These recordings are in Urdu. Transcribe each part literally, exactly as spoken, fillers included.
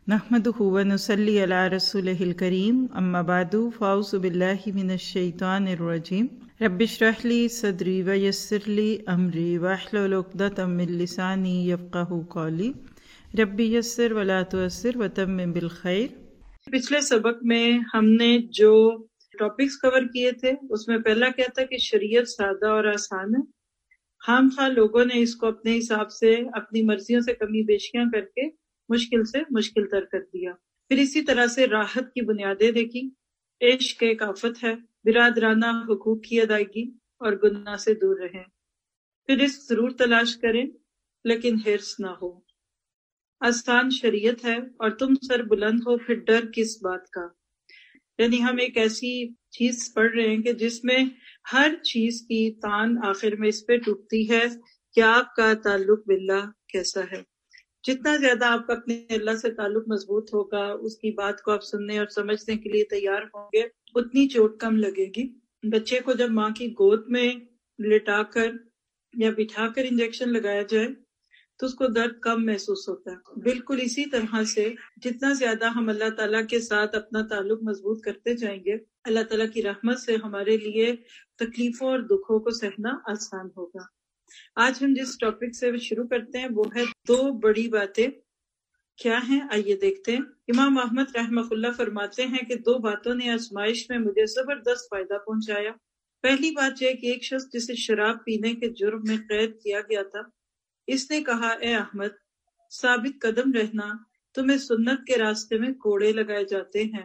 نحمدہ ونصلی علی رسولہ الکریم اما بعد فاعوذ باللہ من الشیطان الرجیم رب اشرح لی صدری ویسر لی امری واحلل عقدۃ من لسانی یفقہوا قولی رب یسر ولا تعسر وتمم بالخیر۔ پچھلے سبق میں ہم نے جو ٹاپکس کور کیے تھے اس میں پہلا کیا تھا کہ شریعت سادہ اور آسان ہے، خام خواہ لوگوں نے اس کو اپنے حساب سے اپنی مرضیوں سے کمی بیشیاں کر کے مشکل سے مشکل تر کر دیا۔ پھر اسی طرح سے راحت کی بنیادیں دیکھی، عشق ایک آفت ہے، برادرانہ حقوق کی ادائیگی اور گناہ سے دور رہیں، پھر رزق ضرور تلاش کریں لیکن حرص نہ ہو، آسان شریعت ہے اور تم سر بلند ہو پھر ڈر کس بات کا۔ یعنی ہم ایک ایسی چیز پڑھ رہے ہیں کہ جس میں ہر چیز کی تان آخر میں اس پہ ٹوٹتی ہے کہ آپ کا تعلق باللہ کیسا ہے۔ جتنا زیادہ آپ کا اپنے اللہ سے تعلق مضبوط ہوگا، اس کی بات کو آپ سننے اور سمجھنے کے لیے تیار ہوں گے، اتنی چوٹ کم لگے گی۔ بچے کو جب ماں کی گود میں لٹا کر یا بٹھا کر انجیکشن لگایا جائے تو اس کو درد کم محسوس ہوتا ہے۔ بالکل اسی طرح سے جتنا زیادہ ہم اللہ تعالیٰ کے ساتھ اپنا تعلق مضبوط کرتے جائیں گے، اللہ تعالیٰ کی رحمت سے ہمارے لیے تکلیفوں اور دکھوں کو سہنا آسان ہوگا۔ آج ہم جس ٹاپک سے شروع کرتے ہیں وہ ہے دو بڑی باتیں کیا ہیں، آئیے دیکھتے ہیں۔ امام احمد رحمہ اللہ فرماتے ہیں کہ دو باتوں نے آزمائش میں مجھے زبردست فائدہ پہنچایا۔ پہلی بات یہ کہ ایک شخص جسے شراب پینے کے جرم میں قید کیا گیا تھا، اس نے کہا اے احمد ثابت قدم رہنا، تمہیں سنت کے راستے میں کوڑے لگائے جاتے ہیں،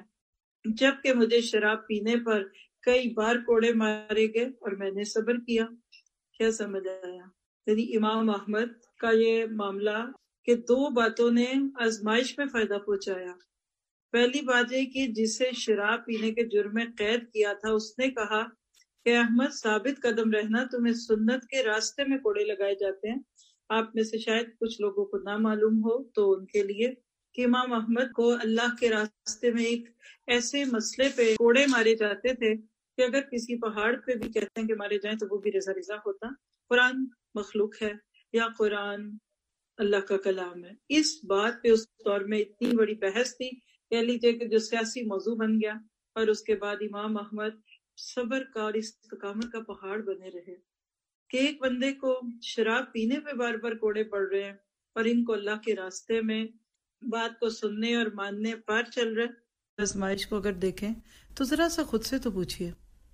جبکہ مجھے شراب پینے پر کئی بار کوڑے مارے گئے اور میں نے صبر کیا۔ کیا سمجھ آیا؟ یعنی امام احمد کا یہ معاملہ کہ دو باتوں نے آزمائش میں فائدہ پہنچایا۔ پہلی بات یہ کہ جسے شراب پینے کے جرم میں قید کیا تھا اس نے کہا کہ احمد ثابت قدم رہنا، تمہیں سنت کے راستے میں کوڑے لگائے جاتے ہیں۔ آپ میں سے شاید کچھ لوگوں کو نہ معلوم ہو تو ان کے لیے کہ امام احمد کو اللہ کے راستے میں ایک ایسے مسئلے پہ کوڑے مارے جاتے تھے کہ اگر کسی پہاڑ پہ بھی کہتے ہیں کہ مارے جائیں تو وہ بھی رضا رضا ہوتا۔ قرآن مخلوق ہے یا قرآن اللہ کا کلام ہے، اس بات پہ اس دور میں اتنی بڑی بحث تھی، کہہ لیجیے کہ جو سیاسی موضوع بن گیا، اور اس کے بعد امام احمد صبر کا اور استقامت کا پہاڑ بنے رہے کہ ایک بندے کو شراب پینے پہ بار بار کوڑے پڑ رہے ہیں اور ان کو اللہ کے راستے میں بات کو سننے اور ماننے پر چل رہے۔ آزمائش کو اگر دیکھیں تو ذرا سا خود سے تو پوچھئے،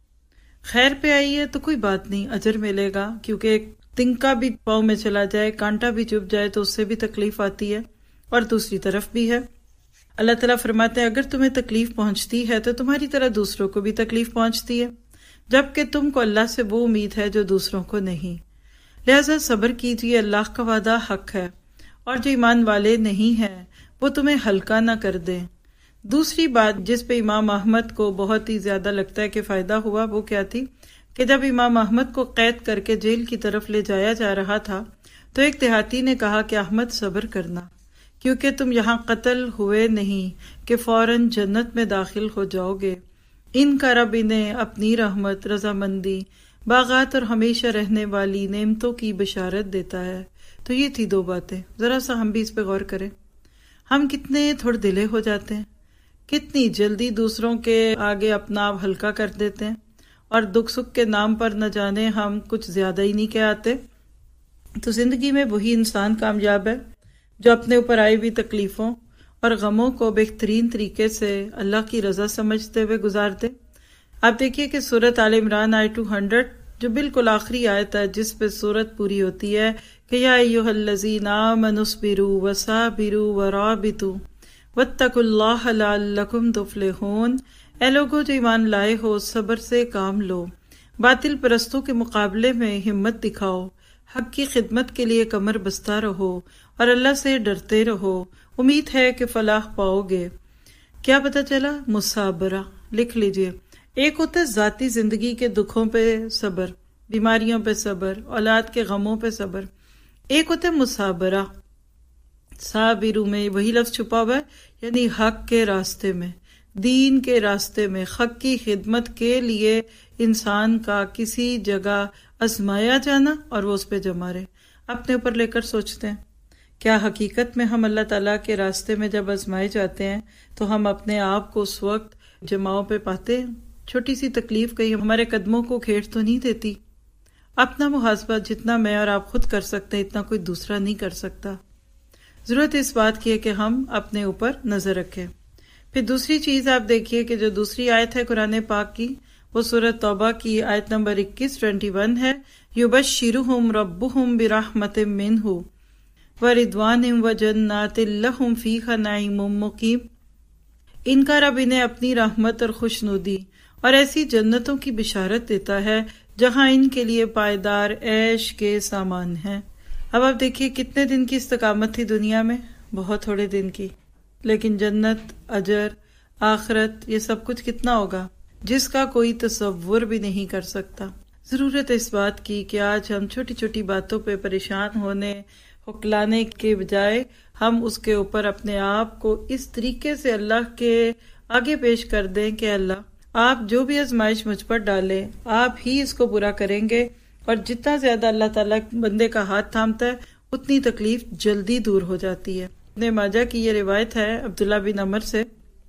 خیر پہ آئی ہے تو کوئی بات نہیں، اجر ملے گا، کیونکہ ایک تنکا بھی پاؤں میں چلا جائے، کانٹا بھی چبھ جائے تو اس سے بھی تکلیف آتی ہے، اور دوسری طرف بھی ہے اللہ تعالیٰ فرماتے ہیں اگر تمہیں تکلیف پہنچتی ہے تو تمہاری طرح دوسروں کو بھی تکلیف پہنچتی ہے، جبکہ تم کو اللہ سے وہ امید ہے جو دوسروں کو نہیں، لہذا صبر کیجیے، اللہ کا وعدہ حق ہے، اور جو ایمان والے نہیں ہیں وہ تمہیں ہلکا نہ کر دیں۔ دوسری بات جس پہ امام احمد کو بہت ہی زیادہ لگتا ہے کہ فائدہ ہوا وہ کیا تھی کہ جب امام احمد کو قید کر کے جیل کی طرف لے جایا جا رہا تھا تو ایک دیہاتی نے کہا کہ احمد صبر کرنا، کیونکہ تم یہاں قتل ہوئے نہیں کہ فوراً جنت میں داخل ہو جاؤ گے، ان کا رب انہیں اپنی رحمت، رضامندی، باغات اور ہمیشہ رہنے والی نعمتوں کی بشارت دیتا ہے۔ تو یہ تھی دو باتیں، ذرا سا ہم بھی اس پہ غور کریں۔ ہم کتنے تھوڑے دلے ہو جاتے ہیں، کتنی جلدی دوسروں کے آگے اپنا آپ ہلکا کر دیتے ہیں، اور دکھ سکھ کے نام پر نہ جانے ہم کچھ زیادہ ہی نہیں کہ آتے۔ تو زندگی میں وہی انسان کامیاب ہے جو اپنے اوپر آئی ہوئی تکلیفوں اور غموں کو بہترین طریقے سے اللہ کی رضا سمجھتے ہوئے گزارتے۔ آپ دیکھیے کہ سورۃ آل عمران آئے دو سو جو بالکل آخری آیت ہے جس پہ سورت پوری ہوتی ہے کہ یا ایھا الذین آمنوا اصبروا وصابروا ورابطوا واتقوا اللہ لعلکم تفلحون، اے لوگو جو ایمان لائے ہو صبر سے کام لو، باطل پرستوں کے مقابلے میں ہمت دکھاؤ، حق کی خدمت کے لیے کمر بستہ رہو اور اللہ سے ڈرتے رہو، امید ہے کہ فلاح پاؤ گے۔ کیا پتہ چلا؟ مصابرہ لکھ لیجئے۔ ایک ہوتا ہے ذاتی زندگی کے دکھوں پہ صبر، بیماریوں پہ صبر، اولاد کے غموں پہ صبر، ایک ہوتا ہے مصابرہ، صابرو میں وہی لفظ چھپا ہوا ہے، یعنی حق کے راستے میں، دین کے راستے میں، حق کی خدمت کے لیے انسان کا کسی جگہ آزمایا جانا اور وہ اس پہ جمع رہے۔ اپنے اوپر لے کر سوچتے ہیں کیا حقیقت میں ہم اللہ تعالیٰ کے راستے میں جب آزمائے جاتے ہیں تو ہم اپنے آپ کو اس وقت جماؤں پہ پاتے ہیں؟ چھوٹی سی تکلیف کہیں ہمارے قدموں کو کھیٹ تو نہیں دیتی؟ اپنا محاسبہ جتنا میں اور آپ خود کر سکتے ہیں اتنا کوئی دوسرا نہیں کر سکتا۔ ضرورت اس بات کی ہے کہ ہم اپنے اوپر نظر رکھیں۔ پھر دوسری چیز آپ دیکھیے کہ جو دوسری آیت ہے قرآن پاک کی، وہ سورۃ توبہ کی آیت نمبر اکیس ٹوینٹی ون ہے، یبشرہم ربہم برحمت منہ وردوان وجنات لہم فیہا نعیم مقیم۔ ان کا رب انہیں اپنی رحمت اور خوشنودی اور ایسی جنتوں کی بشارت دیتا ہے جہاں ان کے لیے پائیدار عیش کے سامان ہیں۔ اب آپ دیکھیے کتنے دن کی استقامت تھی دنیا میں، بہت تھوڑے دن کی، لیکن جنت، اجر، آخرت، یہ سب کچھ کتنا ہوگا جس کا کوئی تصور بھی نہیں کر سکتا۔ ضرورت اس بات کی کہ آج ہم چھوٹی چھوٹی باتوں پہ پریشان ہونے ہکلانے کے بجائے ہم اس کے اوپر اپنے آپ کو اس طریقے سے اللہ کے آگے پیش کر دیں کہ اللہ آپ جو بھی آزمائش مجھ پر ڈالیں آپ ہی اس کو پورا کریں گے، اور جتنا زیادہ اللہ تعالیٰ بندے کا ہاتھ تھامتا ہے اتنی تکلیف جلدی دور ہو جاتی ہے۔ ابن ماجہ کی یہ روایت ہے عبداللہ بن عمر سے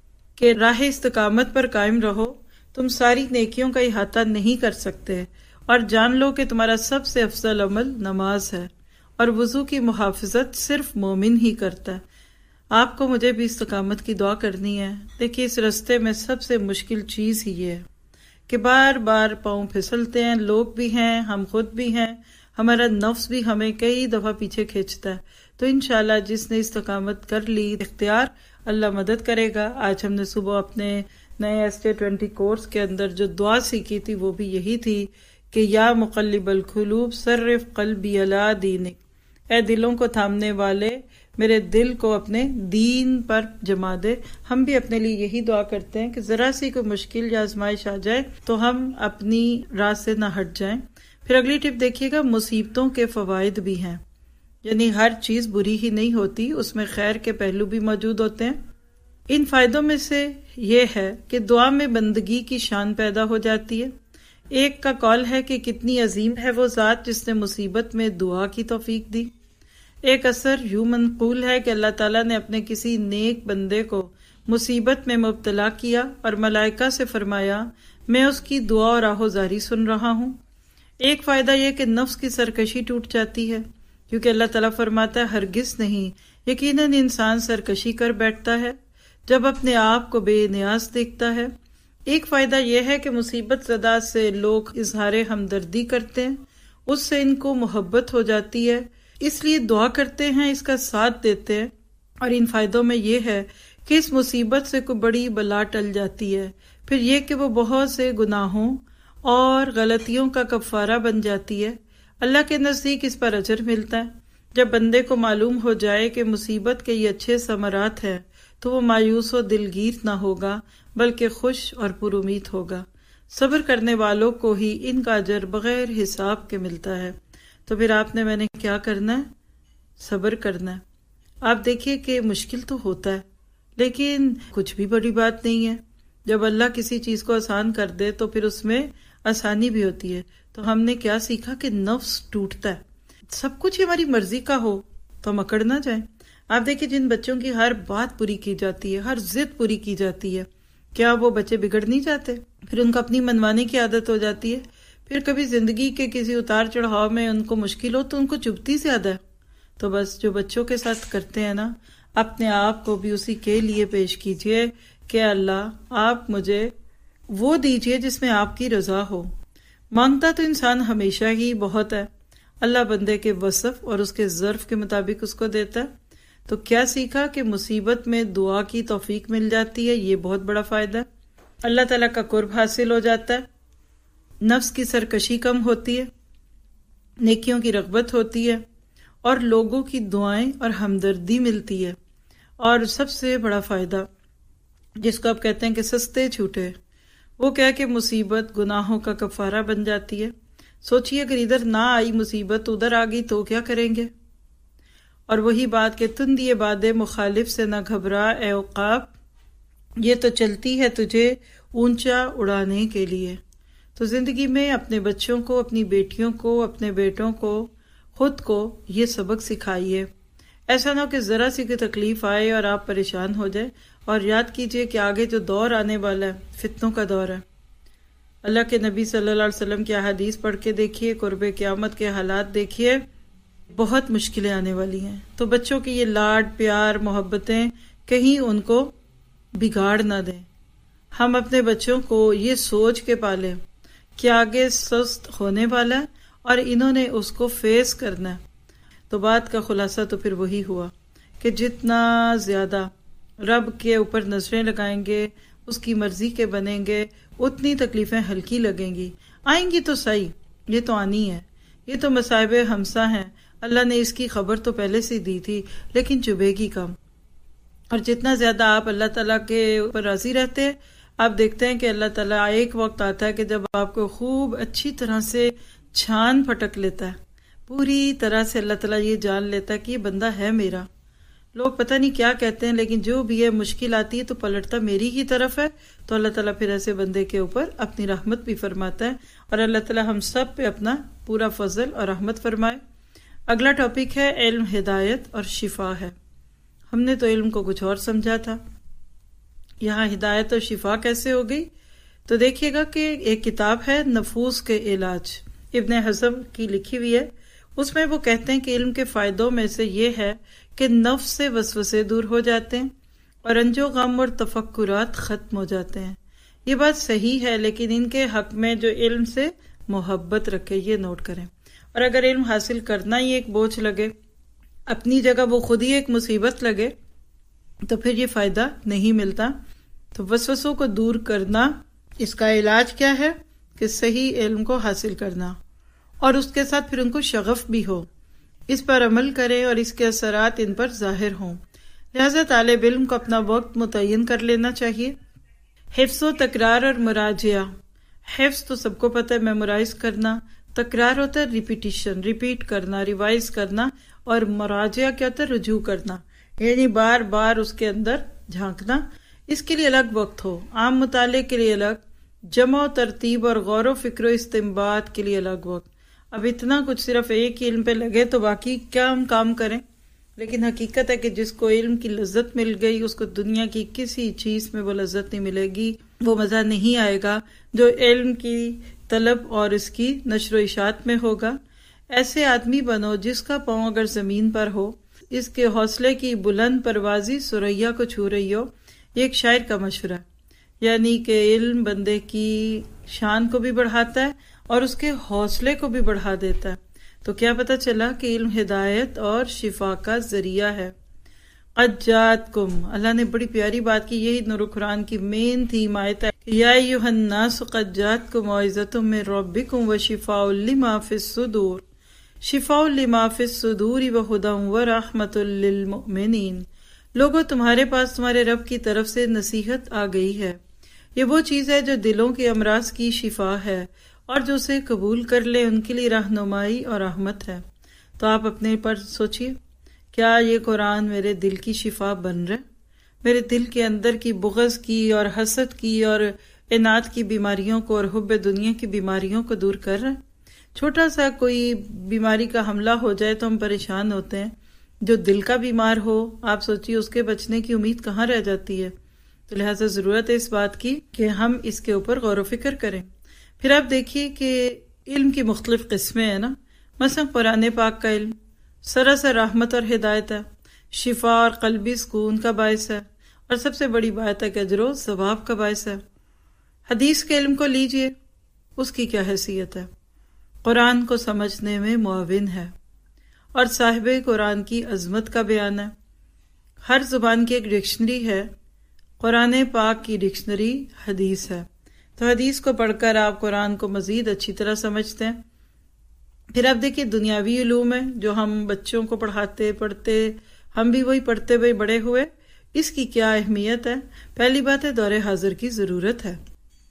کہ راہ استقامت پر قائم رہو، تم ساری نیکیوں کا احاطہ نہیں کر سکتے، اور جان لو کہ تمہارا سب سے افضل عمل نماز ہے، اور وضو کی محافظت صرف مومن ہی کرتا ہے۔ آپ کو مجھے بھی استقامت کی دعا کرنی ہے۔ دیکھیے اس رستے میں سب سے مشکل چیز ہی یہ ہے کہ بار بار پاؤں پھسلتے ہیں، لوگ بھی ہیں، ہم خود بھی ہیں، ہمارا نفس بھی ہمیں کئی دفعہ پیچھے کھینچتا ہے۔ تو انشاءاللہ جس نے استقامت کر لی اختیار، اللہ مدد کرے گا۔ آج ہم نے صبح اپنے نئے ایس ٹی ٹوینٹی کورس کے اندر جو دعا سیکھی تھی وہ بھی یہی تھی کہ یا مقلب القلوب صرف قلبی علی دینک، اے دلوں کو تھامنے والے میرے دل کو اپنے دین پر جما دے۔ ہم بھی اپنے لیے یہی دعا کرتے ہیں کہ ذرا سی کوئی مشکل یا آزمائش آ جائے تو ہم اپنی راہ سے نہ ہٹ جائیں۔ پھر اگلی ٹپ دیکھیے گا، مصیبتوں کے فوائد بھی ہیں، یعنی ہر چیز بری ہی نہیں ہوتی، اس میں خیر کے پہلو بھی موجود ہوتے ہیں۔ ان فائدوں میں سے یہ ہے کہ دعا میں بندگی کی شان پیدا ہو جاتی ہے۔ ایک کا قول ہے کہ کتنی عظیم ہے وہ ذات جس نے مصیبت میں دعا کی توفیق دی۔ ایک اثر یوں منقول ہے کہ اللہ تعالیٰ نے اپنے کسی نیک بندے کو مصیبت میں مبتلا کیا اور ملائکہ سے فرمایا میں اس کی دعا اور آہوزاری سن رہا ہوں۔ ایک فائدہ یہ کہ نفس کی سرکشی ٹوٹ جاتی ہے، کیونکہ اللہ تعالیٰ فرماتا ہے ہرگز نہیں، یقیناً انسان سرکشی کر بیٹھتا ہے جب اپنے آپ کو بے نیاز دیکھتا ہے۔ ایک فائدہ یہ ہے کہ مصیبت زدہ سے لوگ اظہار ہمدردی کرتے ہیں، اس سے ان کو محبت ہو جاتی ہے، اس لیے دعا کرتے ہیں، اس کا ساتھ دیتے ہیں۔ اور ان فائدوں میں یہ ہے کہ اس مصیبت سے کوئی بڑی بلا ٹل جاتی ہے، پھر یہ کہ وہ بہت سے گناہوں اور غلطیوں کا کفارہ بن جاتی ہے۔ اللہ کے نزدیک اس پر اجر ملتا ہے۔ جب بندے کو معلوم ہو جائے کہ مصیبت کے یہ اچھے ثمرات ہیں تو وہ مایوس و دلگیر نہ ہوگا بلکہ خوش اور پر امید ہوگا۔ صبر کرنے والوں کو ہی ان کا اجر بغیر حساب کے ملتا ہے۔ تو پھر آپ نے میں نے کیا کرنا ہے؟ صبر کرنا ہے۔ آپ دیکھیے کہ مشکل تو ہوتا ہے لیکن کچھ بھی بڑی بات نہیں ہے۔ جب اللہ کسی چیز کو آسان کر دے تو پھر اس میں آسانی بھی ہوتی ہے۔ تو ہم نے کیا سیکھا کہ نفس ٹوٹتا ہے، سب کچھ ہماری مرضی کا ہو تو ہم اکڑ نہ جائیں۔ آپ دیکھیے جن بچوں کی ہر بات پوری کی جاتی ہے، ہر ضد پوری کی جاتی ہے، کیا وہ بچے بگڑ نہیں جاتے؟ پھر ان کو اپنی منمانی کی عادت ہو جاتی ہے۔ پھر کبھی زندگی کے کسی اتار چڑھاؤ میں ان کو مشکل ہو تو ان کو چبھتی زیادہ ہے۔ تو بس جو بچوں کے ساتھ کرتے ہیں نا، اپنے آپ کو بھی اسی کے لیے پیش کیجئے کہ اللہ آپ مجھے وہ دیجئے جس میں آپ کی رضا ہو۔ مانگتا تو انسان ہمیشہ ہی بہت ہے، اللہ بندے کے وصف اور اس کے ظرف کے مطابق اس کو دیتا ہے۔ تو کیا سیکھا کہ مصیبت میں دعا کی توفیق مل جاتی ہے، یہ بہت بڑا فائدہ ہے۔ اللہ تعالیٰ کا قرب حاصل ہو جاتا ہے، نفس کی سرکشی کم ہوتی ہے، نیکیوں کی رغبت ہوتی ہے، اور لوگوں کی دعائیں اور ہمدردی ملتی ہے۔ اور سب سے بڑا فائدہ جس کو آپ کہتے ہیں کہ سستے چھوٹے، وہ کیا کہ مصیبت گناہوں کا کفارہ بن جاتی ہے۔ سوچئے اگر ادھر نہ آئی مصیبت ادھر آ گئی تو کیا کریں گے؟ اور وہی بات کہ تندی باد مخالف سے نہ گھبرا اے عقاب، یہ تو چلتی ہے تجھے اونچا اڑانے کے لیے۔ تو زندگی میں اپنے بچوں کو، اپنی بیٹیوں کو، اپنے بیٹوں کو، خود کو یہ سبق سکھائیے۔ ایسا نہ ہو کہ ذرا سی کوئی تکلیف آئے اور آپ پریشان ہو جائے. اور یاد کیجئے کہ آگے جو دور آنے والا ہے فتنوں کا دور ہے. اللہ کے نبی صلی اللہ علیہ وسلم کی احادیث پڑھ کے دیکھیے، قرب قیامت کے حالات دیکھیے، بہت مشکلیں آنے والی ہیں. تو بچوں کی یہ لاڈ پیار محبتیں کہیں ان کو بگاڑ نہ دیں. ہم اپنے بچوں کو یہ سوچ کے پالیں کہ آگے سست ہونے والا ہے اور انہوں نے اس کو فیس کرنا ہے. تو بات کا خلاصہ تو پھر وہی ہوا کہ جتنا زیادہ رب کے اوپر نظریں لگائیں گے، اس کی مرضی کے بنیں گے، اتنی تکلیفیں ہلکی لگیں گی. آئیں گی تو صحیح، یہ تو آنی ہے، یہ تو مصائب ہمسا ہیں، اللہ نے اس کی خبر تو پہلے سے دی تھی، لیکن چبھے گی کم. اور جتنا زیادہ آپ اللہ تعالیٰ کے اوپر راضی رہتے ہیں، آپ دیکھتے ہیں کہ اللہ تعالیٰ ایک وقت آتا ہے کہ جب آپ کو خوب اچھی طرح سے چھان پھٹک لیتا ہے، پوری طرح سے اللہ تعالیٰ یہ جان لیتا ہے کہ یہ بندہ ہے میرا. لوگ پتہ نہیں کیا کہتے ہیں، لیکن جو بھی ہے مشکل آتی ہے تو پلٹتا میری ہی طرف ہے. تو اللہ تعالیٰ پھر ایسے بندے کے اوپر اپنی رحمت بھی فرماتا ہے، اور اللہ تعالیٰ ہم سب پہ اپنا پورا فضل اور رحمت فرمائے. اگلا ٹاپک ہے علم، ہدایت اور شفا ہے. ہم نے تو علم کو کچھ اور سمجھا تھا، یہاں ہدایت اور شفا کیسے ہو گئی؟ تو دیکھیے گا کہ ایک کتاب ہے نفوس کے علاج، ابن حزم کی لکھی ہوئی ہے. اس میں وہ کہتے ہیں کہ علم کے فائدوں میں سے یہ ہے کہ نفس سے وسوسے دور ہو جاتے ہیں اور رنج و غم اور تفکرات ختم ہو جاتے ہیں. یہ بات صحیح ہے، لیکن ان کے حق میں جو علم سے محبت رکھے، یہ نوٹ کریں. اور اگر علم حاصل کرنا ہی ایک بوجھ لگے، اپنی جگہ وہ خود ہی ایک مصیبت لگے، تو پھر یہ فائدہ نہیں ملتا. تو وسوسوں کو دور کرنا، اس کا علاج کیا ہے کہ صحیح علم کو حاصل کرنا، اور اس کے ساتھ پھر ان کو شغف بھی ہو، اس پر عمل کریں اور اس کے اثرات ان پر ظاہر ہوں. لہذا طالب علم کو اپنا وقت متعین کر لینا چاہیے. حفظ و تکرار اور مراجعہ. حفظ تو سب کو پتہ ہے، میمورائز کرنا. تکرار ہوتا ہے ریپیٹیشن، ریپیٹ کرنا، ریوائز کرنا. اور مراجعہ کیا ہوتا ہے؟ رجوع کرنا، یعنی بار بار اس کے اندر جھانکنا. اس کے لیے الگ وقت ہو، عام مطالعے کے لیے الگ، جمع و ترتیب اور غور و فکر و استنباط کے لیے الگ وقت. اب اتنا کچھ صرف ایک علم پہ لگے تو باقی کیا ہم کام کریں؟ لیکن حقیقت ہے کہ جس کو علم کی لذت مل گئی، اس کو دنیا کی کسی چیز میں وہ لذت نہیں ملے گی، وہ مزہ نہیں آئے گا جو علم کی طلب اور اس کی نشر و اشاعت میں ہوگا. ایسے آدمی بنو جس کا پاؤں اگر زمین پر ہو، اس کے حوصلے کی بلند پروازی سریا کو چھو رہی ہو. یہ ایک شاعر کا مشورہ ہے، یعنی کہ علم بندے کی شان کو بھی بڑھاتا ہے اور اس کے حوصلے کو بھی بڑھا دیتا ہے. تو کیا پتہ چلا کہ علم ہدایت اور شفا کا ذریعہ ہے. قد جاءتکم، اللہ نے بڑی پیاری بات کی. یہی نور قرآن کی مین تھیم آیت ہے، یا ایھا الناس قد جاءتکم موعظۃ من ربکم وشفاء لما فی الصدور، شفاء لما فی الصدور وہدی ورحمۃ للمؤمنین. لوگوں، تمہارے پاس تمہارے رب کی طرف سے نصیحت آ گئی ہے. یہ وہ چیز ہے جو دلوں کے امراض کی شفا ہے، اور جو اسے قبول کر لے ان کے لیے رہنمائی اور رحمت ہے. تو آپ اپنے پر سوچئے، کیا یہ قرآن میرے دل کی شفا بن رہا ہے؟ میرے دل کے اندر کی بغض کی اور حسد کی اور اناد کی بیماریوں کو اور حب دنیا کی بیماریوں کو دور کر رہا ہے؟ چھوٹا سا کوئی بیماری کا حملہ ہو جائے تو ہم پریشان ہوتے ہیں. جو دل کا بیمار ہو، آپ سوچئے اس کے بچنے کی امید کہاں رہ جاتی ہے. تو لہٰذا ضرورت ہے اس بات کی کہ ہم اس کے اوپر غور و فکر کریں. پھر آپ دیکھیے کہ علم کی مختلف قسمیں ہیں نا. مثلا قرآن پاک کا علم سراسر رحمت اور ہدایت ہے، شفا اور قلبی سکون کا باعث ہے، اور سب سے بڑی بات ہے کہ اجر و ثواب کا باعث ہے. حدیث کے علم کو لیجئے، اس کی کیا حیثیت ہے؟ قرآن کو سمجھنے میں معاون ہے اور صاحب قرآن کی عظمت کا بیان ہے. ہر زبان کی ایک ڈکشنری ہے، قرآن پاک کی ڈکشنری حدیث ہے. تو حدیث کو پڑھ کر آپ قرآن کو مزید اچھی طرح سمجھتے ہیں. پھر آپ دیکھیے دنیاوی علوم ہے جو ہم بچوں کو پڑھاتے پڑھتے ہم بھی وہی پڑھتے ہوئے بڑے ہوئے. اس کی کیا اہمیت ہے؟ پہلی بات ہے دور حاضر کی ضرورت ہے،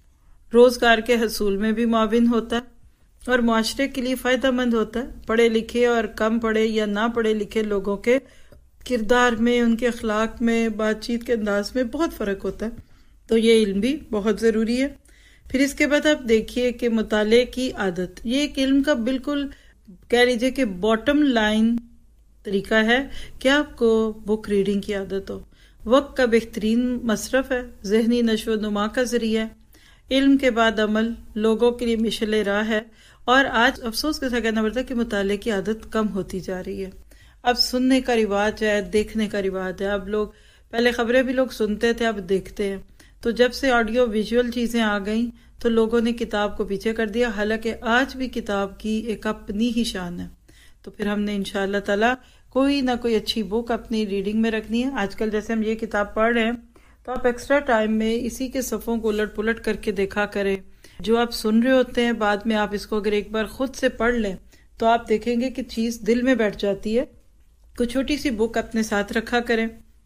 روزگار کے حصول میں بھی معاون ہوتا ہے اور معاشرے کے لیے فائدہ مند ہوتا ہے. پڑھے لکھے اور کم پڑھے یا نہ پڑھے لکھے لوگوں کے کردار میں، ان کے اخلاق میں، بات چیت کے انداز میں بہت فرق ہوتا ہے. تو یہ علم بھی بہت ضروری ہے. پھر اس کے بعد آپ دیکھیے کہ مطالعے کی عادت، یہ ایک علم کا بالکل کہہ لیجیے کہ باٹم لائن طریقہ ہے کہ آپ کو بک ریڈنگ کی عادت ہو. وقت کا بہترین مصرف ہے، ذہنی نشو و نما کا ذریعہ ہے، علم کے بعد عمل، لوگوں کے لیے مشعل راہ ہے. اور آج افسوس کے ساتھ کہنا پڑتا ہے کہ مطالعے کی عادت کم ہوتی جا رہی ہے. اب سننے کا رواج ہے، دیکھنے کا رواج ہے. اب لوگ پہلے خبریں بھی لوگ سنتے تھے، اب دیکھتے ہیں. تو جب سے آڈیو ویژول چیزیں آ گئیں تو لوگوں نے کتاب کو پیچھے کر دیا، حالانکہ آج بھی کتاب کی ایک اپنی ہی شان ہے. تو پھر ہم نے انشاءاللہ تعالی کوئی نہ کوئی اچھی بک اپنی ریڈنگ میں رکھنی ہے. آج کل جیسے ہم یہ کتاب پڑھ رہے ہیں تو آپ ایکسٹرا ٹائم میں اسی کے صفحوں کو الٹ پلٹ کر کے دیکھا کریں. جو آپ سن رہے ہوتے ہیں بعد میں آپ اس کو اگر ایک بار خود سے پڑھ لیں تو آپ دیکھیں گے کہ چیز دل میں بیٹھ جاتی ہے. کوئی چھوٹی سی بک اپنے ساتھ رکھا کریں،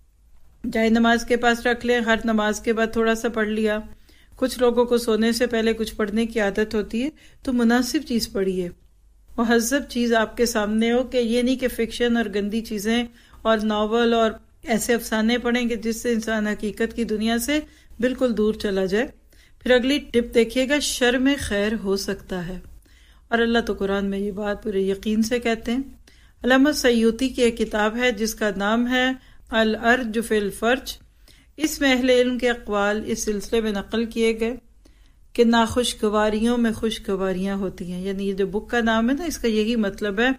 جائے نماز کے پاس رکھ لیں، ہر نماز کے بعد تھوڑا سا پڑھ لیا. کچھ لوگوں کو سونے سے پہلے کچھ پڑھنے کی عادت ہوتی ہے، تو مناسب چیز پڑھیے، مہذب چیز آپ کے سامنے ہو، کہ یہ نہیں کہ فکشن اور گندی چیزیں اور ناول اور ایسے افسانے پڑھیں کہ جس سے انسان حقیقت کی دنیا سے بالکل دور چلا جائے. پھر اگلی ٹپ دیکھیے گا، شر میں خیر ہو سکتا ہے، اور اللہ تو قرآن میں یہ بات پورے یقین سے کہتے ہیں. علامہ سیوطی کی ایک کتاب ہے جس کا نام ہے الارج فی الفرج. اس میں اہل علم کے اقوال اس سلسلے میں نقل کیے گئے کہ ناخوشگواریوں میں خوشگواریاں ہوتی ہیں. یعنی یہ جو بک کا نام ہے نا، اس کا یہی مطلب ہے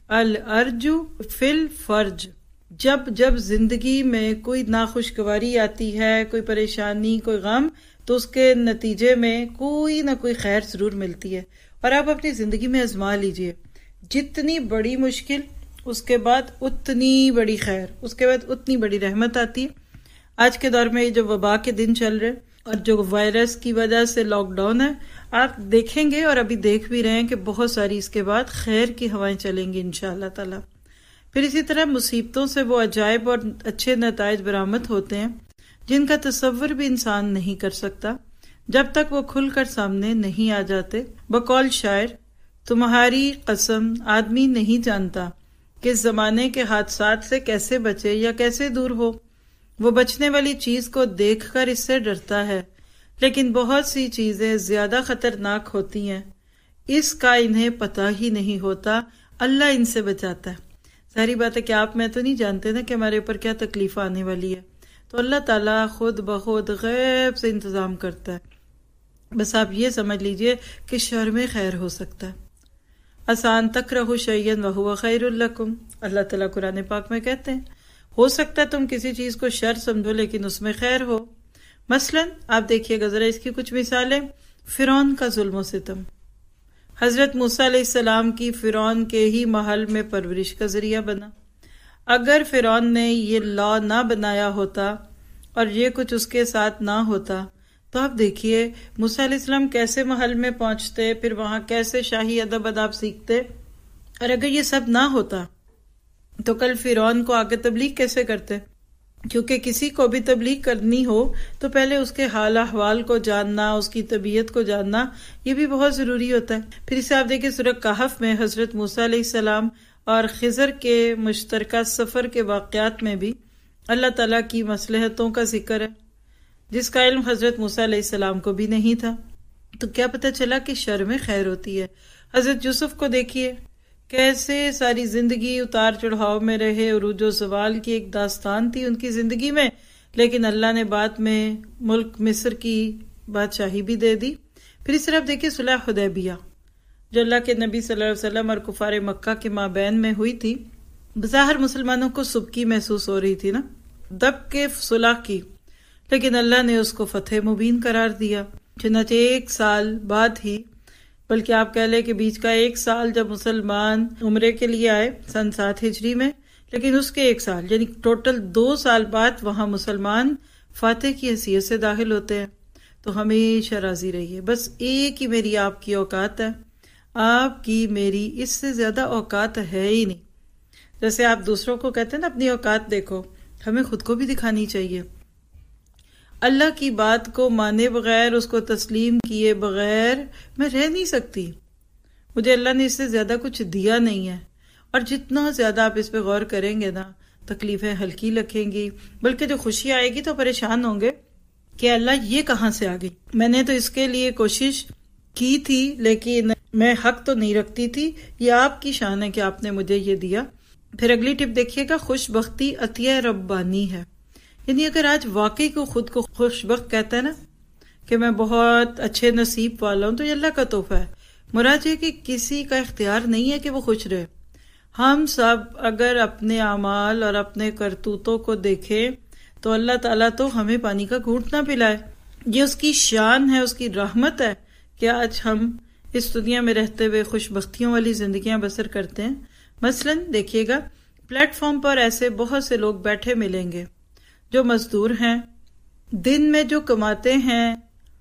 الارج فی الفرج. جب جب زندگی میں کوئی ناخوشگواری آتی ہے، کوئی پریشانی، کوئی غم، تو اس کے نتیجے میں کوئی نہ کوئی خیر ضرور ملتی ہے. اور آپ اپنی زندگی میں آزما لیجئے، جتنی بڑی مشکل اس کے بعد اتنی بڑی خیر، اس کے بعد اتنی بڑی رحمت آتی ہے. آج کے دور میں یہ جو وبا کے دن چل رہے اور جو وائرس کی وجہ سے لاک ڈاؤن ہے، آپ دیکھیں گے اور ابھی دیکھ بھی رہے ہیں کہ بہت ساری اس کے بعد خیر کی ہوائیں چلیں گی انشاءاللہ تعالی. پھر اسی طرح مصیبتوں سے وہ عجائب اور اچھے نتائج برآمد ہوتے ہیں جن کا تصور بھی انسان نہیں کر سکتا جب تک وہ کھل کر سامنے نہیں آ جاتے. بقول شاعر، تمہاری قسم آدمی نہیں جانتا کہ اس زمانے کے حادثات سے کیسے بچے یا کیسے دور ہو. وہ بچنے والی چیز کو دیکھ کر اس سے ڈرتا ہے، لیکن بہت سی چیزیں زیادہ خطرناک ہوتی ہیں، اس کا انہیں پتہ ہی نہیں ہوتا. اللہ ان سے بچاتا ہے. ظاہری بات ہے کہ آپ میں تو نہیں جانتے نا کہ ہمارے اوپر کیا تکلیف آنے والی ہے، تو اللہ تعالیٰ خود بخود غیب سے انتظام کرتا ہے. بس آپ یہ سمجھ لیجئے کہ شر میں خیر ہو سکتا ہے. آسان تکرہوا شیئا وہو خیر لکم، اللہ تعالیٰ قرآن پاک میں کہتے ہیں ہو سکتا ہے تم کسی چیز کو شر سمجھو لیکن اس میں خیر ہو. مثلا آپ دیکھیے گا ذرا اس کی کچھ مثالیں. فرعون کا ظلم و ستم حضرت موسیٰ علیہ السلام کی فرعون کے ہی محل میں پرورش کا ذریعہ بنا. اگر فرعون نے یہ لا نہ بنایا ہوتا اور یہ کچھ اس کے ساتھ نہ ہوتا تو آپ دیکھیے موسیٰ علیہ السلام کیسے محل میں پہنچتے، پھر وہاں کیسے شاہی ادب اداب سیکھتے. اور اگر یہ سب نہ ہوتا تو کل فرعون کو آگے تبلیغ کیسے کرتے؟ کیونکہ کسی کو بھی تبلیغ کرنی ہو تو پہلے اس کے حال احوال کو جاننا، اس کی طبیعت کو جاننا یہ بھی بہت ضروری ہوتا ہے. پھر اسے آپ دیکھیں سورہ کہف میں حضرت موسیٰ علیہ السلام اور خضر کے مشترکہ سفر کے واقعات میں بھی اللہ تعالیٰ کی مصلحتوں کا ذکر ہے، جس کا علم حضرت موسیٰ علیہ السلام کو بھی نہیں تھا. تو کیا پتہ چلا کہ شر میں خیر ہوتی ہے. حضرت یوسف کو دیکھیے کیسے ساری زندگی اتار چڑھاؤ میں رہے، عروج و زوال کی ایک داستان تھی ان کی زندگی میں، لیکن اللہ نے بعد میں ملک مصر کی بادشاہی بھی دے دی. پھر اس طرف دیکھیے صلح حدیبیہ جو اللہ کے نبی صلی اللہ علیہ وسلم اور کفار مکہ کے مابین میں ہوئی تھی. بظاہر مسلمانوں کو سبکی محسوس ہو رہی تھی نا، دب کے صلح کی، لیکن اللہ نے اس کو فتح مبین قرار دیا. چنانچہ ایک سال بعد ہی، بلکہ آپ کہہ لیں کہ بیچ کا ایک سال جب مسلمان عمرے کے لیے آئے سن سات ہجری میں، لیکن اس کے ایک سال یعنی ٹوٹل دو سال بعد وہاں مسلمان فاتح کی حیثیت سے داخل ہوتے ہیں. تو ہمیشہ راضی رہیے، بس ایک ہی میری آپ کی اوقات ہے، آپ کی میری اس سے زیادہ اوقات ہے ہی نہیں. جیسے آپ دوسروں کو کہتے ہیں نا اپنی اوقات دیکھو، ہمیں خود کو بھی دکھانی چاہیے. اللہ کی بات کو مانے بغیر، اس کو تسلیم کیے بغیر میں رہ نہیں سکتی. مجھے اللہ نے اس سے زیادہ کچھ دیا نہیں ہے، اور جتنا زیادہ آپ اس پہ غور کریں گے نا تکلیفیں ہلکی لگیں گی، بلکہ جو خوشی آئے گی تو پریشان ہوں گے کہ اللہ یہ کہاں سے آ گئی. میں نے تو اس کے لیے کوشش کی تھی لیکن میں حق تو نہیں رکھتی تھی، یہ آپ کی شان ہے کہ آپ نے مجھے یہ دیا. پھر اگلی ٹپ دیکھیے گا، خوش بختی عطیہ ربانی ہے. یعنی اگر آج واقعی کو خود کو خوش بخت کہتا ہے نا کہ میں بہت اچھے نصیب والا ہوں، تو یہ اللہ کا تحفہ ہے. مراد یہ کہ کسی کا اختیار نہیں ہے کہ وہ خوش رہے. ہم سب اگر اپنے اعمال اور اپنے کرتوتوں کو دیکھیں تو اللہ تعالیٰ تو ہمیں پانی کا گھونٹ نہ پلائے. یہ اس کی شان ہے، اس کی رحمت ہے کہ آج ہم اس دنیا میں رہتے ہوئے خوش بختیوں والی زندگیاں بسر کرتے ہیں. مثلاً دیکھیے گا، پلیٹ فارم پر ایسے بہت سے لوگ بیٹھے ملیں گے جو مزدور ہیں، دن میں جو کماتے ہیں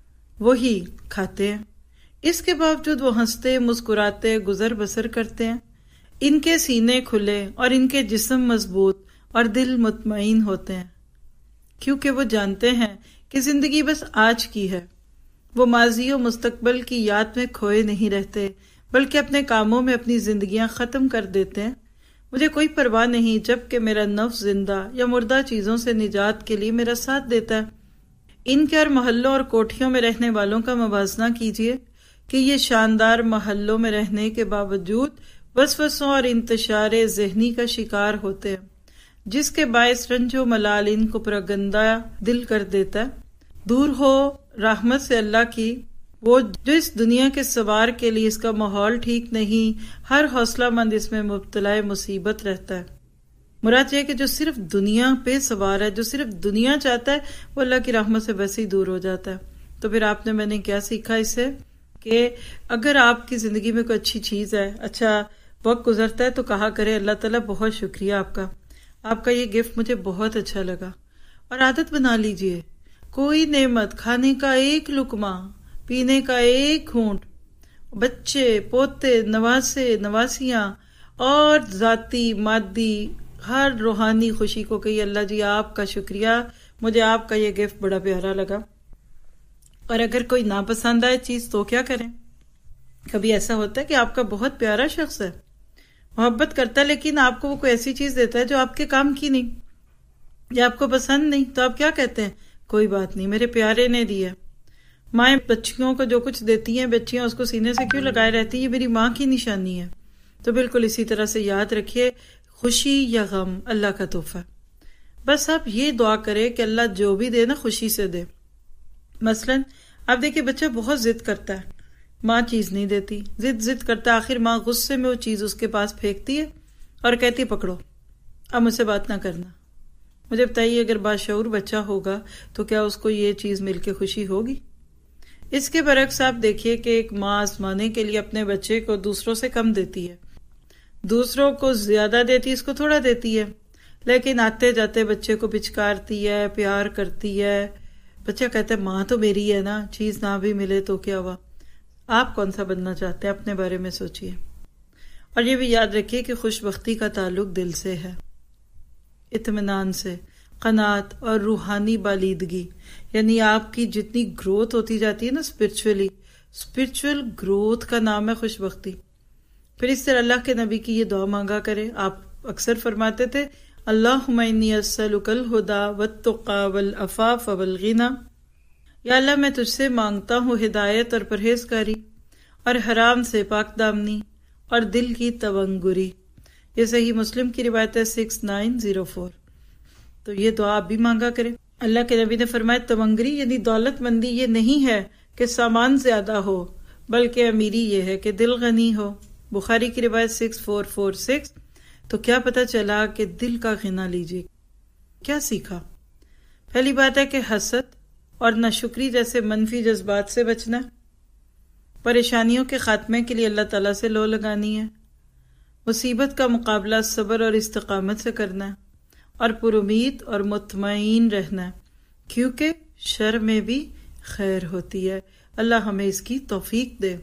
وہی کھاتے ہیں. اس کے باوجود وہ ہنستے مسکراتے گزر بسر کرتے ہیں. ان کے سینے کھلے اور ان کے جسم مضبوط اور دل مطمئن ہوتے ہیں، کیونکہ وہ جانتے ہیں کہ زندگی بس آج کی ہے. وہ ماضی و مستقبل کی یاد میں کھوئے نہیں رہتے، بلکہ اپنے کاموں میں اپنی زندگیاں ختم کر دیتے ہیں. مجھے کوئی پرواہ نہیں جب کہ میرا نفس زندہ یا مردہ چیزوں سے نجات کے لیے میرا ساتھ دیتا ہے. ان کے اور محلوں اور کوٹھیوں میں رہنے والوں کا موازنہ کیجیے کہ یہ شاندار محلوں میں رہنے کے باوجود وسوسوں اور انتشار ذہنی کا شکار ہوتے ہیں، جس کے باعث رنج و ملال ان کو پرگندہ دل کر دیتا ہے. دور ہو رحمت سے اللہ کی وہ جو اس دنیا کے سوار کے لیے اس کا ماحول ٹھیک نہیں، ہر حوصلہ مند اس میں مبتلا مصیبت رہتا ہے. مراد یہ کہ جو صرف دنیا پہ سوار ہے، جو صرف دنیا چاہتا ہے، وہ اللہ کی رحمت سے ویسے ہی دور ہو جاتا ہے. تو پھر آپ نے میں نے کیا سیکھا اس سے کہ اگر آپ کی زندگی میں کوئی اچھی چیز ہے، اچھا وقت گزرتا ہے، تو کہا کرے اللہ تعالیٰ بہت شکریہ آپ کا، آپ کا یہ گفٹ مجھے بہت اچھا لگا. اور عادت بنا لیجئے، کوئی نعمت، کھانے کا ایک لقمہ، پینے کا ایک گھونٹ، بچے پوتے نواسے نواسیاں اور ذاتی مادی ہر روحانی خوشی کو کہیے اللہ جی آپ کا شکریہ، مجھے آپ کا یہ گفٹ بڑا پیارا لگا. اور اگر کوئی ناپسند آئے چیز تو کیا کریں؟ کبھی ایسا ہوتا ہے کہ آپ کا بہت پیارا شخص ہے، محبت کرتا ہے، لیکن آپ کو وہ کوئی ایسی چیز دیتا ہے جو آپ کے کام کی نہیں یا آپ کو پسند نہیں، تو آپ کیا کہتے ہیں؟ کوئی بات نہیں، میرے پیارے نے دیا. مائیں بچیوں کو جو کچھ دیتی ہیں، بچیاں اس کو سینے سے کیوں لگائے رہتی ہیں؟ یہ میری ماں کی نشانی ہے. تو بالکل اسی طرح سے یاد رکھیے، خوشی یا غم اللہ کا تحفہ. بس آپ یہ دعا کریں کہ اللہ جو بھی دے نا خوشی سے دے. مثلاً آپ دیکھیں بچہ بہت ضد کرتا ہے، ماں چیز نہیں دیتی، ضد ضد کرتا ہے، آخر ماں غصے میں وہ چیز اس کے پاس پھینکتی ہے اور کہتی ہے پکڑو، اب مجھ سے بات نہ کرنا. مجھے بتائیے اگر باشعور بچہ ہوگا تو کیا اس کو یہ چیز مل کے خوشی ہوگی؟ اس کے برعکس آپ دیکھیے کہ ایک ماں آزمانے کے لیے اپنے بچے کو دوسروں سے کم دیتی ہے، دوسروں کو زیادہ دیتی ہے، اس کو تھوڑا دیتی ہے، لیکن آتے جاتے بچے کو پچکارتی ہے، پیار کرتی ہے. بچہ کہتا ہے ماں تو میری ہے نا، چیز نہ بھی ملے تو کیا ہوا. آپ کون سا بننا چاہتے ہیں؟ اپنے بارے میں سوچئے. اور یہ بھی یاد رکھیے کہ خوش بختی کا تعلق دل سے ہے، اطمینان سے، قناعت اور روحانی بالیدگی. یعنی آپ کی جتنی گروتھ ہوتی جاتی ہے نا اسپرچولی، اسپرچول گروتھ کا نام ہے خوش بختی. پھر اس طرح اللہ کے نبی کی یہ دعا مانگا کرے. آپ اکثر فرماتے تھے اللہم انی اسألک الہدی والتقی والعفاف والغنی. یا اللہ میں تجھ سے مانگتا ہوں ہدایت اور پرہیزگاری اور حرام سے پاک دامنی اور دل کی تونگری. یہ صحیح مسلم کی روایت ہے سکس نائن زیرو فور. تو یہ دعا آپ بھی مانگا کریں. اللہ کے نبی نے فرمایا تونگری یعنی دولت مندی یہ نہیں ہے کہ سامان زیادہ ہو، بلکہ امیری یہ ہے کہ دل غنی ہو. بخاری کی روایت سکس فور فور سکس. تو کیا پتہ چلا کہ دل کا غنا لیجیے. کیا سیکھا؟ پہلی بات ہے کہ حسد اور ناشکری جیسے منفی جذبات سے بچنا، پریشانیوں کے خاتمے کے لیے اللہ تعالیٰ سے لو لگانی ہے، مصیبت کا مقابلہ صبر اور استقامت سے کرنا ہے، اور پر امید اور مطمئن رہنا ہے، کیونکہ شر میں بھی خیر ہوتی ہے. اللہ ہمیں اس کی توفیق دے.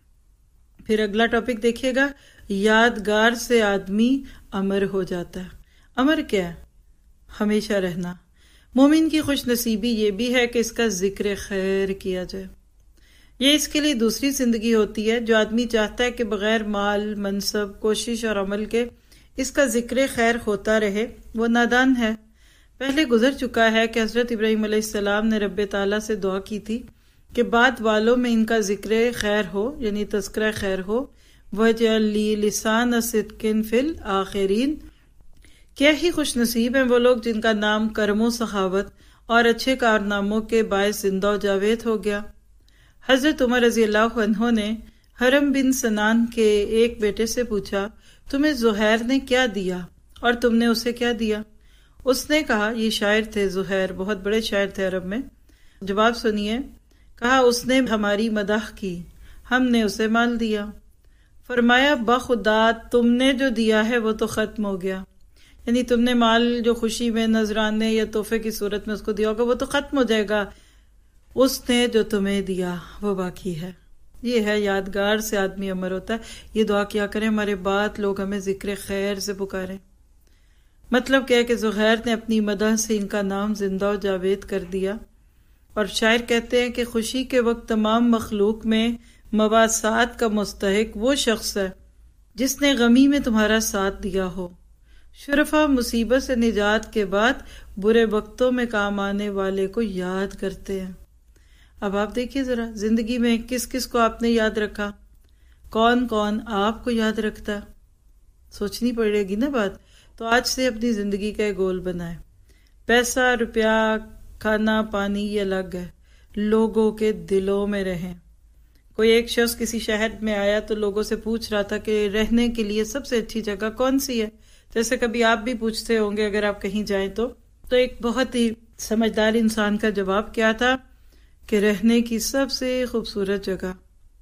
پھر اگلا ٹاپک دیکھیے گا، یادگار سے آدمی امر ہو جاتا ہے. امر کیا ہے؟ ہمیشہ رہنا. مومن کی خوش نصیبی یہ بھی ہے کہ اس کا ذکر خیر کیا جائے. یہ اس کے لیے دوسری زندگی ہوتی ہے. جو آدمی چاہتا ہے کہ بغیر مال، منصب، کوشش اور عمل کے اس کا ذکر خیر ہوتا رہے، وہ نادان ہے. پہلے گزر چکا ہے کہ حضرت ابراہیم علیہ السلام نے رب تعالیٰ سے دعا کی تھی کہ بعد والوں میں ان کا ذکر خیر ہو، یعنی تذکرہ خیر ہو. وَاجْعَلْ لِي لِسَانَ صِدْقٍ فِي الْآخِرِينَ کیا ہی خوش نصیب ہیں وہ لوگ جن کا نام کرم و سخاوت اور اچھے کارناموں کے باعث زندہ و جاوید ہو گیا۔ حضرت عمر رضی اللہ عنہ نے حرم بن سنان کے ایک بیٹے سے پوچھا، تمہیں زہیر نے کیا دیا اور تم نے اسے کیا دیا؟ اس نے کہا، یہ شاعر تھے زہیر، بہت بڑے شاعر تھے عرب میں۔ جواب سنیے، کہا اس نے ہماری مدح کی، ہم نے اسے مال دیا۔ فرمایا، بخدا تم نے جو دیا ہے وہ تو ختم ہو گیا، یعنی تم نے مال جو خوشی میں نذرانے یا تحفے کی صورت میں اس کو دیا ہوگا وہ تو ختم ہو جائے گا، اس نے جو تمہیں دیا وہ باقی ہے۔ یہ ہے یادگار سے آدمی امر ہوتا ہے۔ یہ دعا کیا کریں ہمارے بعد لوگ ہمیں ذکر خیر سے پکاریں۔ مطلب کیا ہے کہ زہیر نے اپنی مدح سے ان کا نام زندہ و جاوید کر دیا، اور شاعر کہتے ہیں کہ خوشی کے وقت تمام مخلوق میں مواسات کا مستحق وہ شخص ہے جس نے غمی میں تمہارا ساتھ دیا ہو۔ شرفا مصیبت سے نجات کے بعد برے وقتوں میں کام آنے والے کو یاد کرتے ہیں۔ اب آپ دیکھیے ذرا زندگی میں کس کس کو آپ نے یاد رکھا، کون کون آپ کو یاد رکھتا ہے، سوچنی پڑے گی نا بات۔ تو آج سے اپنی زندگی کا گول بنائیں۔ پیسہ روپیہ کھانا پانی یہ الگ ہے، لوگوں کے دلوں میں رہیں۔ کوئی ایک شخص کسی شہر میں آیا تو لوگوں سے پوچھ رہا تھا کہ رہنے کے لیے سب سے اچھی جگہ کون سی ہے، جیسے کبھی آپ بھی پوچھتے ہوں گے اگر آپ کہیں جائیں تو تو ایک بہت ہی سمجھدار انسان کا جواب کیا تھا کہ رہنے کی سب سے خوبصورت جگہ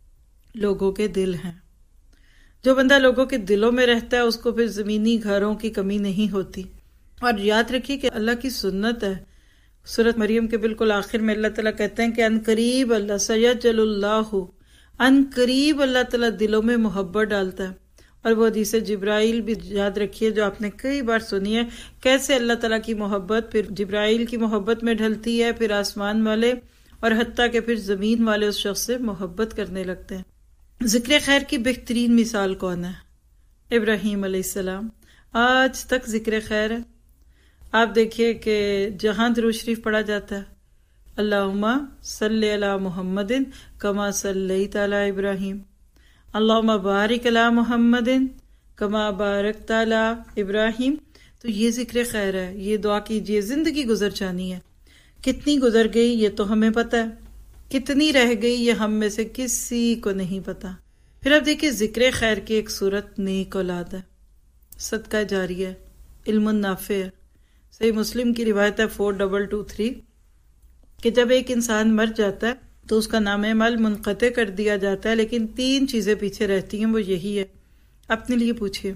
لوگوں کے دل ہیں۔ جو بندہ لوگوں کے دلوں میں رہتا ہے اس کو پھر زمینی گھروں کی کمی نہیں ہوتی۔ اور یاد رکھیے کہ اللہ کی سنت ہے، سورۃ مریم کے بالکل آخر میں اللہ تعالیٰ کہتے ہیں کہ ان قریب اللہ سیجعل اللہ، ان قریب اللہ تعالیٰ دلوں میں محبت ڈالتا ہے۔ اور وہ حدیث جبرائیل بھی یاد رکھیے جو آپ نے کئی بار سنی ہے، کیسے اللہ تعالیٰ کی محبت پھر جبرائیل کی محبت میں ڈھلتی ہے، پھر آسمان والے اور حتیٰ کہ پھر زمین والے اس شخص سے محبت کرنے لگتے ہیں۔ ذکر خیر کی بہترین مثال کون ہے؟ ابراہیم علیہ السلام۔ آج تک ذکر خیر ہے۔ آپ دیکھیے کہ جہاں درود شریف پڑھا جاتا ہے، اللہم صلی علی محمد کما صلیت علی ابراہیم، اللہم بارک علی محمد کما بارکت علی ابراہیم، تو یہ ذکر خیر ہے۔ یہ دعا کیجئے، زندگی گزر جانی ہے، کتنی گزر گئی یہ تو ہمیں پتہ ہے، کتنی رہ گئی یہ ہم میں سے کسی کو نہیں پتا۔ پھر اب دیکھیے ذکر خیر کی ایک صورت نیک اولاد ہے، صدقہ جاریہ ہے، علم نافع ہے۔ صحیح مسلم کی روایت ہے فور ڈبل ٹو تھری کہ جب ایک انسان مر جاتا ہے تو اس کا نام عمل منقطع کر دیا جاتا ہے، لیکن تین چیزیں پیچھے رہتی ہیں، وہ یہی ہے۔ اپنے لیے پوچھئے،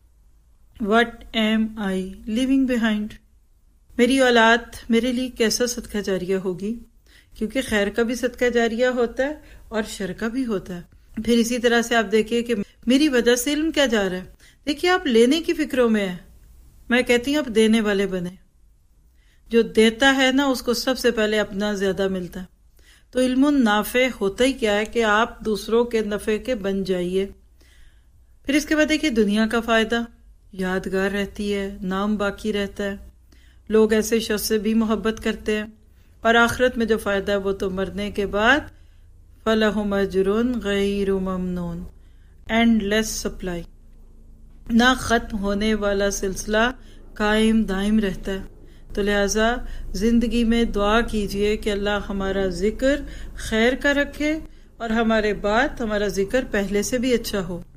what am I leaving behind? میری اولاد میرے لیے کیسا صدقہ جاریہ ہوگی؟ کیونکہ خیر کا بھی صدقہ جاریہ ہوتا ہے اور شر کا بھی ہوتا ہے۔ پھر اسی طرح سے آپ دیکھیے کہ میری وجہ سے علم کیا جا رہا ہے۔ دیکھیے آپ لینے کی فکروں میں ہیں، میں کہتی ہوں آپ دینے والے بنے۔ جو دیتا ہے نا اس کو سب سے پہلے اپنا زیادہ ملتا ہے۔ تو علم نافع ہوتا ہی کیا ہے کہ آپ دوسروں کے نفع کے بن جائیے۔ پھر اس کے بعد دیکھیے دنیا کا فائدہ یادگار رہتی ہے، نام باقی رہتا ہے، لوگ ایسے شخص سے بھی محبت کرتے ہیں، اور آخرت میں جو فائدہ ہے وہ تو مرنے کے بعد فَلَهُمْ أَجْرٌ غَيْرُ مَمْنُونَ، اینڈ لیس سپلائی، نہ ختم ہونے والا سلسلہ قائم دائم رہتا ہے۔ تو لہٰذا زندگی میں دعا کیجئے کہ اللہ ہمارا ذکر خیر کا رکھے اور ہمارے بعد ہمارا ذکر پہلے سے بھی اچھا ہو۔